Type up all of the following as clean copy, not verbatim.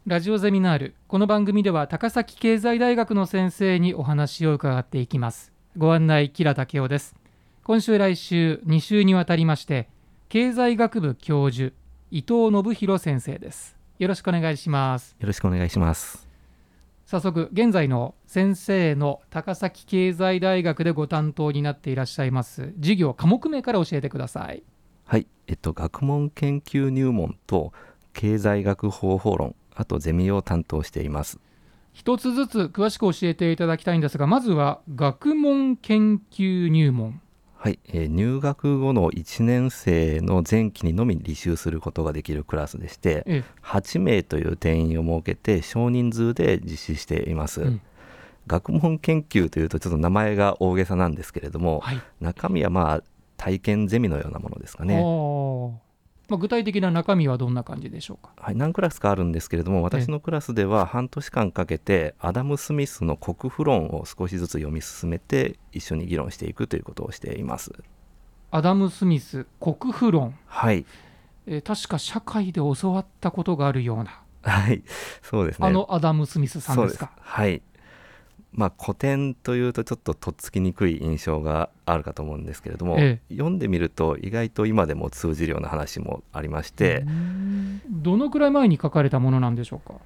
ラジオゼミナール。この番組では高崎経済大学の先生にお話を伺っていきます。ご案内、吉良武夫です。今週来週2週にわたりまして経済学部教授伊藤信弘先生です。よろしくお願いします。 よろしくお願いします。 早速現在の先生の高崎経済大学でご担当になっていらっしゃいます授業科目名から教えてください。 はい、学問研究入門と経済学方法論、あとゼミを担当しています。 一つずつ詳しく教えていただきたいんですが、まずは学問研究入門。 はい、入学後の1年生の前期にのみ履修することができるクラスでして、8名という定員を設けて少人数で実施しています。学問研究というとちょっと名前が大げさなんですけれども、中身は体験ゼミのようなものですかね。 具体的な中身はどんな感じでしょうか。 何クラスかあるんですけれども、私のクラスでは半年間かけてアダム・スミスの国富論を少しずつ読み進めて一緒に議論していくということをしています。 アダム・スミス国富論、 はい、 確か社会で教わったことがあるような、 はい、そうですね。 アダム・スミスさんですか。 はい、古典というとちょっととっつきにくい印象があるかと思うんですけれども、読んでみると意外と今でも通じるような話もありまして。 どのくらい前に書かれたものなんでしょうか。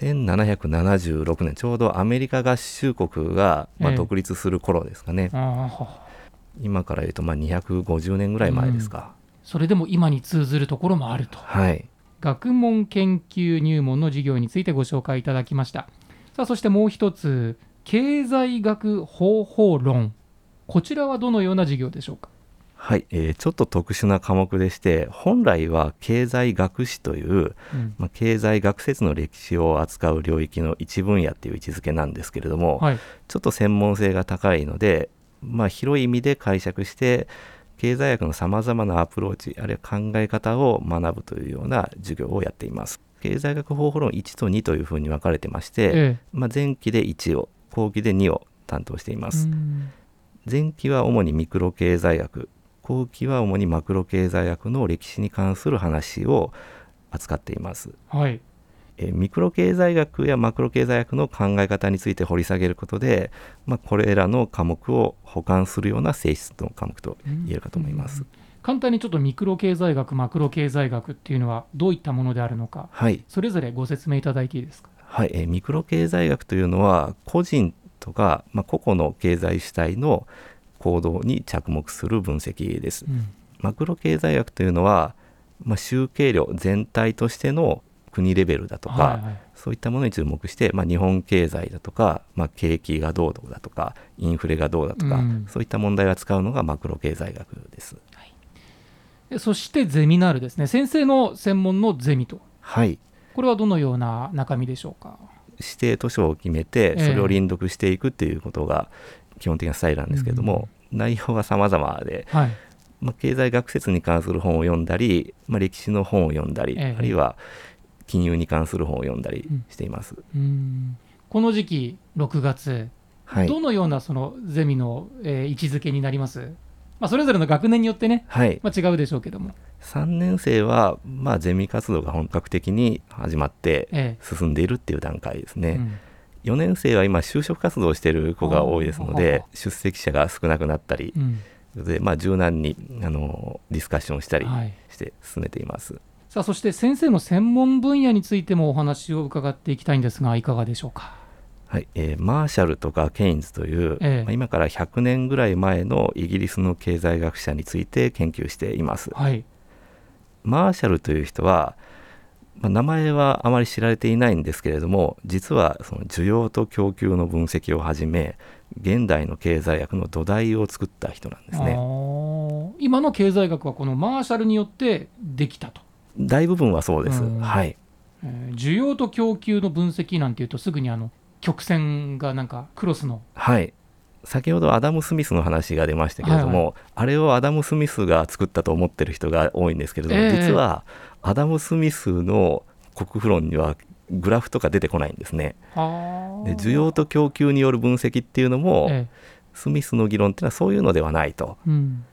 1776年、ちょうどアメリカ合衆国が独立する頃ですかね。今から言うと250年ぐらい前ですか。 それでも今に通ずるところもあると。学問研究入門の授業についてご紹介いただきました。さあ、そしてもう一つ、経済学方法論。こちらはどのような授業でしょうか。 はい、ちょっと特殊な科目でして、本来は経済学史という、経済学説の歴史を扱う領域の一分野っていう位置づけなんですけれども、ちょっと専門性が高いので、広い意味で解釈して経済学のさまざまなアプローチ、あるいは考え方を学ぶというような授業をやっています。経済学方法論1と2というふうに分かれてまして、前期で1を、後期で2を担当しています。前期は主にミクロ経済学、後期は主にマクロ経済学の歴史に関する話を扱っています。ミクロ経済学やマクロ経済学の考え方について掘り下げることで、これらの科目を補完するような性質の科目と言えるかと思います。 簡単にちょっとミクロ経済学、マクロ経済学っていうのはどういったものであるのか、それぞれご説明いただいていいですか。 ミクロ経済学というのは個人とか、個々の経済主体の行動に着目する分析です。マクロ経済学というのは、集計量全体としての国レベルだとか、そういったものに注目して、日本経済だとか、景気がどうだとかインフレがどうだとか、そういった問題を扱うのがマクロ経済学です。 そしてゼミナールですね。先生の専門のゼミと、これはどのような中身でしょうか。 指定図書を決めてそれを輪読していくということが基本的なスタイルなんですけれども、内容は様々で、経済学説に関する本を読んだり、歴史の本を読んだり、あるいは金融に関する本を読んだりしています。 この時期6月、どのようなそのゼミの、位置づけになります。それぞれの学年によってね、違うでしょうけども、 3年生はゼミ活動が本格的に始まって進んでいるっていう段階ですね。4年生は今就職活動をしている子が多いですので、出席者が少なくなったり、で柔軟にディスカッションしたりして進めています。 さあ、そして先生の専門分野についてもお話を伺っていきたいんですが、いかがでしょうか。 マーシャルとかケインズという、今から100年ぐらい前のイギリスの経済学者について研究しています。マーシャルという人は、名前はあまり知られていないんですけれども、実はその需要と供給の分析をはじめ現代の経済学の土台を作った人なんですね。 今の経済学はこのマーシャルによってできたと。 大部分はそうです。 需要と供給の分析なんていうとすぐに曲線がなんかクロスの、 先ほどアダム・スミスの話が出ましたけれども、あれをアダム・スミスが作ったと思ってる人が多いんですけれども、実はアダム・スミスの国富論にはグラフとか出てこないんですね。で、需要と供給による分析っていうのも、スミスの議論っていうのはそういうのではないと。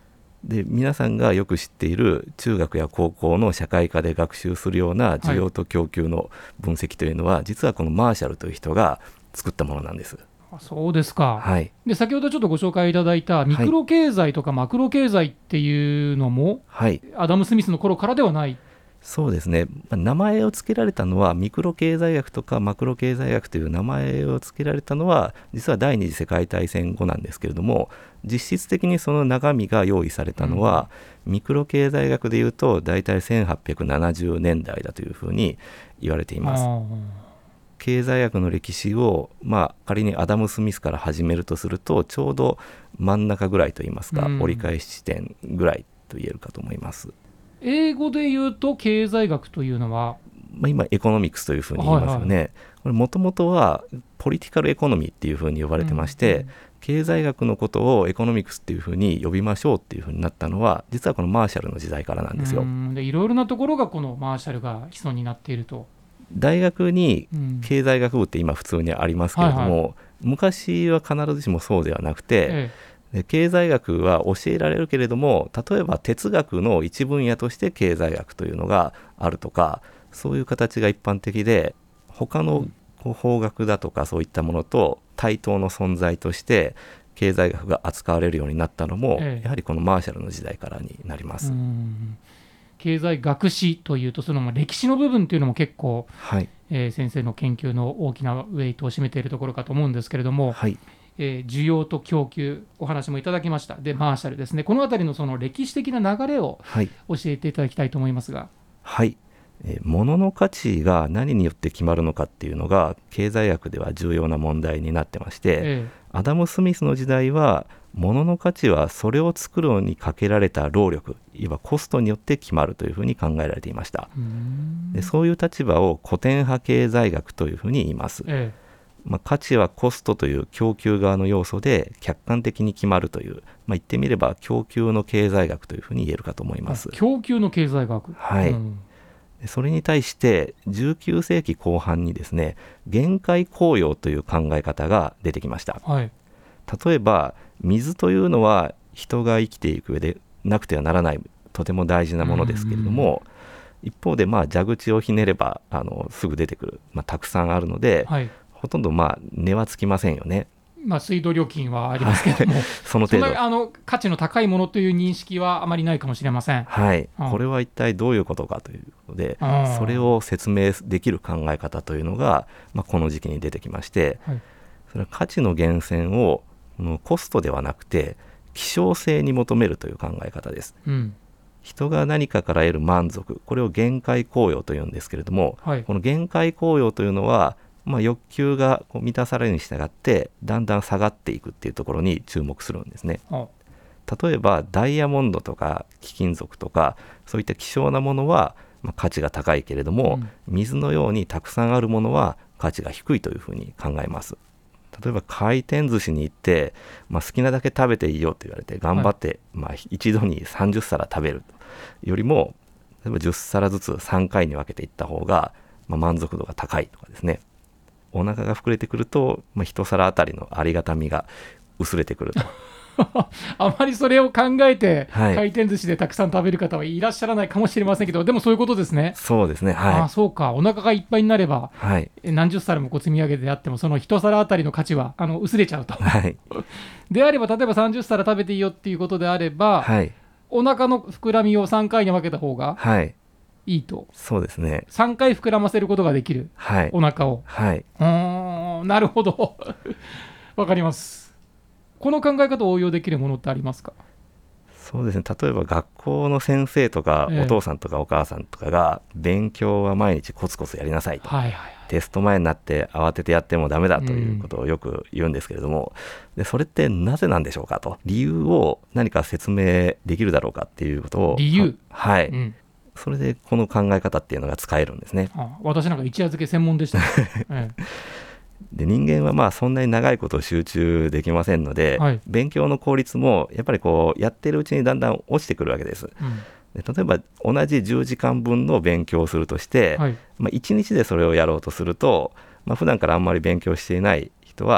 で皆さんがよく知っている中学や高校の社会科で学習するような需要と供給の分析というのは、実はこのマーシャルという人が作ったものなんです。 そうですか、 はい、 で先ほどちょっとご紹介いただいたミクロ経済とかマクロ経済っていうのも、はい、アダム・スミスの頃からではない。 そうですね、名前を付けられたのはミクロ経済学とかマクロ経済学という名前を付けられたのは実は第二次世界大戦後なんですけれども、実質的にその中身が用意されたのは、ミクロ経済学でいうと大体1870年代だというふうに言われています。経済学の歴史を、仮にアダム・スミスから始めるとするとちょうど真ん中ぐらいといいますか、折り返し地点ぐらいと言えるかと思います。 英語で言うと経済学というのは、 今エコノミクスというふうに言いますよね。これもともとはポリティカルエコノミーっていうふうに呼ばれてまして、経済学のことをエコノミクスっていうふうに呼びましょうっていうふうになったのは実はこのマーシャルの時代からなんですよ。 でいろいろなところがこのマーシャルが基礎になっていると。 大学に経済学部って今普通にありますけれども、昔は必ずしもそうではなくて、で経済学は教えられるけれども、例えば哲学の一分野として経済学というのがあるとか、そういう形が一般的で、他の法学だとかそういったものと対等の存在として経済学が扱われるようになったのも、やはりこのマーシャルの時代からになります。 経済学史というとその歴史の部分というのも結構、先生の研究の大きなウェイトを占めているところかと思うんですけれども、需要と供給お話もいただきました。でマーシャルですね、このあたりのその歴史的な流れを教えていただきたいと思いますが。 物の価値が何によって決まるのかっていうのが経済学では重要な問題になってまして、アダム・スミスの時代は物の価値はそれを作るのにかけられた労力、いわばコストによって決まるというふうに考えられていました。でそういう立場を古典派経済学というふうに言います。価値はコストという供給側の要素で客観的に決まるという、言ってみれば供給の経済学というふうに言えるかと思います。 供給の経済学、 それに対して19世紀後半にですね、限界効用という考え方が出てきました。例えば水というのは人が生きていく上でなくてはならないとても大事なものですけれども、一方で蛇口をひねればすぐ出てくる、たくさんあるので、ほとんど値はつきませんよね。 水道料金はありますけどもその程度、 そんな価値の高いものという認識はあまりないかもしれません。 これは一体どういうことかということで、それを説明できる考え方というのが、この時期に出てきまして、それは価値の源泉をコストではなくて希少性に求めるという考え方です。人が何かから得る満足、これを限界効用というんですけれども、この限界効用というのは欲求が満たされるに従ってだんだん下がっていくっていうところに注目するんですね。例えばダイヤモンドとか貴金属とかそういった希少なものは価値が高いけれども、水のようにたくさんあるものは価値が低いというふうに考えます。例えば回転寿司に行って、好きなだけ食べていいよと言われて頑張って、一度に30皿食べるよりも、例えば10皿ずつ3回に分けていった方が、満足度が高いとかですね。お腹が膨れてくると、一皿あたりのありがたみが薄れてくるとあまりそれを考えて、回転寿司でたくさん食べる方はいらっしゃらないかもしれませんけど、でもそういうことですね。 そうですね、 そうか、お腹がいっぱいになれば、何十皿も積み上げてあってもその一皿あたりの価値は薄れちゃうと、であれば例えば30皿食べていいよっていうことであれば、お腹の膨らみを3回に分けた方がいいと。 そうですね、 3回膨らませることができる、お腹を。なるほどわかります。この考え方を応用できるものってありますか？ そうですね、例えば学校の先生とか、お父さんとかお母さんとかが勉強は毎日コツコツやりなさいと、テスト前になって慌ててやってもダメだということをよく言うんですけれども、でそれってなぜなんでしょうかと、理由を何か説明できるだろうかっていうことを、 理由、 それでこの考え方っていうのが使えるんですね。 私なんか一夜漬け専門でした、 で人間はそんなに長いことを集中できませんので、勉強の効率もやっぱりやってるうちにだんだん落ちてくるわけです。で例えば同じ10時間分の勉強をするとして、1日でそれをやろうとすると、普段からあんまり勉強していない人は、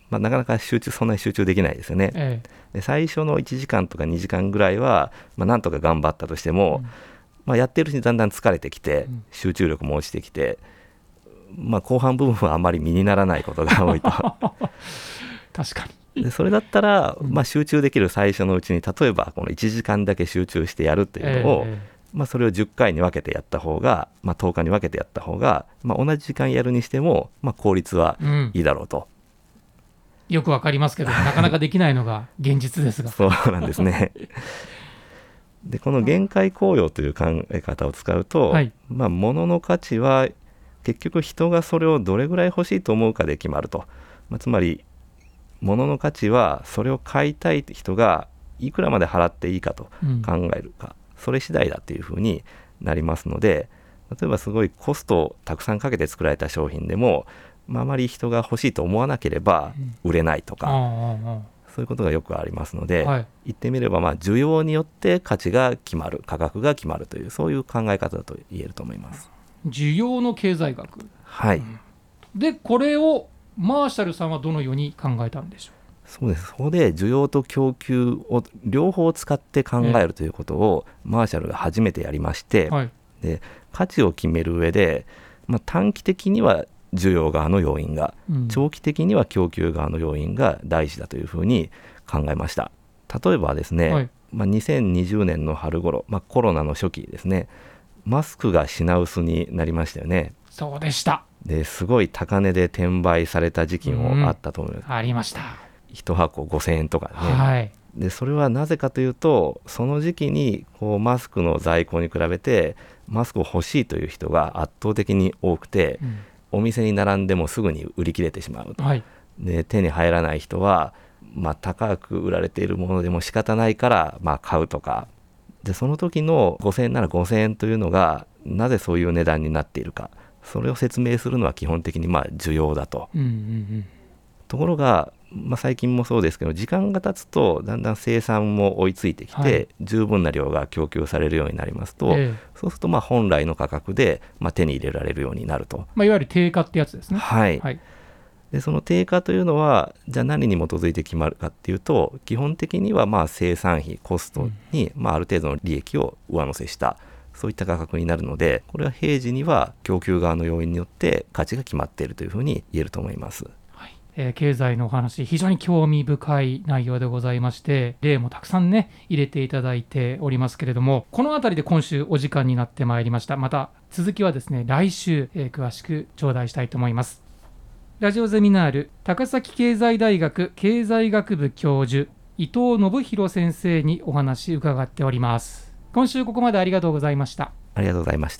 なかなかそんなに集中できないですよね、で最初の1時間とか2時間ぐらいは、なんとか頑張ったとしても、やってるうちにだんだん疲れてきて、集中力も落ちてきて、後半部分はあまり身にならないことが多いと確かに。 でそれだったら、集中できる最初のうちに、例えばこの1時間だけ集中してやるっていうのを、それを10回に分けてやった方が、10日に分けてやった方が、同じ時間やるにしても、効率はいいだろうと、 よくわかりますけどなかなかできないのが現実ですがそうなんですねでこの限界効用という考え方を使うと、物の価値は結局人がそれをどれぐらい欲しいと思うかで決まると、つまり物の価値はそれを買いたい人がいくらまで払っていいかと考えるか、それ次第だというふうになりますので、例えばすごいコストをたくさんかけて作られた商品でも、あまり人が欲しいと思わなければ売れないとか、そういうことがよくありますので、言ってみれば需要によって価値が決まる、価格が決まるという、そういう考え方だと言えると思います。 需要の経済学、 でこれをマーシャルさんはどのように考えたんでしょう。 そうです。そこで需要と供給を両方使って考えるということをマーシャルが初めてやりまして、で価値を決める上で、短期的には需要側の要因が、長期的には供給側の要因が大事だというふうに考えました。例えばですね、2020年の春頃、コロナの初期ですね、マスクが品薄になりましたよね。 そうでした。 ですごい高値で転売された時期もあったと思います。 ありました。 1箱5000円とかね、でそれはなぜかというと、その時期にマスクの在庫に比べてマスクを欲しいという人が圧倒的に多くて、お店に並んでもすぐに売り切れてしまうと、で手に入らない人は、高く売られているものでも仕方ないから買うとかで、その時の5000円なら5000円というのがなぜそういう値段になっているか、それを説明するのは基本的に需要だと、ところが、最近もそうですけど、時間が経つとだんだん生産も追いついてきて、十分な量が供給されるようになりますと、そうすると本来の価格で手に入れられるようになると、 いわゆる定価ってやつですね。 でその定価というのはじゃあ何に基づいて決まるかっていうと、基本的には生産費コストにある程度の利益を上乗せしたそういった価格になるので、これは平時には供給側の要因によって価値が決まっているというふうに言えると思います。 経済のお話、非常に興味深い内容でございまして、例もたくさんね入れていただいておりますけれども、このあたりで今週お時間になってまいりました。また続きはですね、来週、詳しく頂戴したいと思います。ラジオゼミナール、高崎経済大学経済学部教授伊藤信弘先生にお話伺っております。今週ここまでありがとうございました。 ありがとうございました。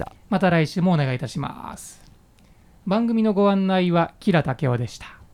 また来週もお願いいたします。番組のご案内は吉良武夫でした。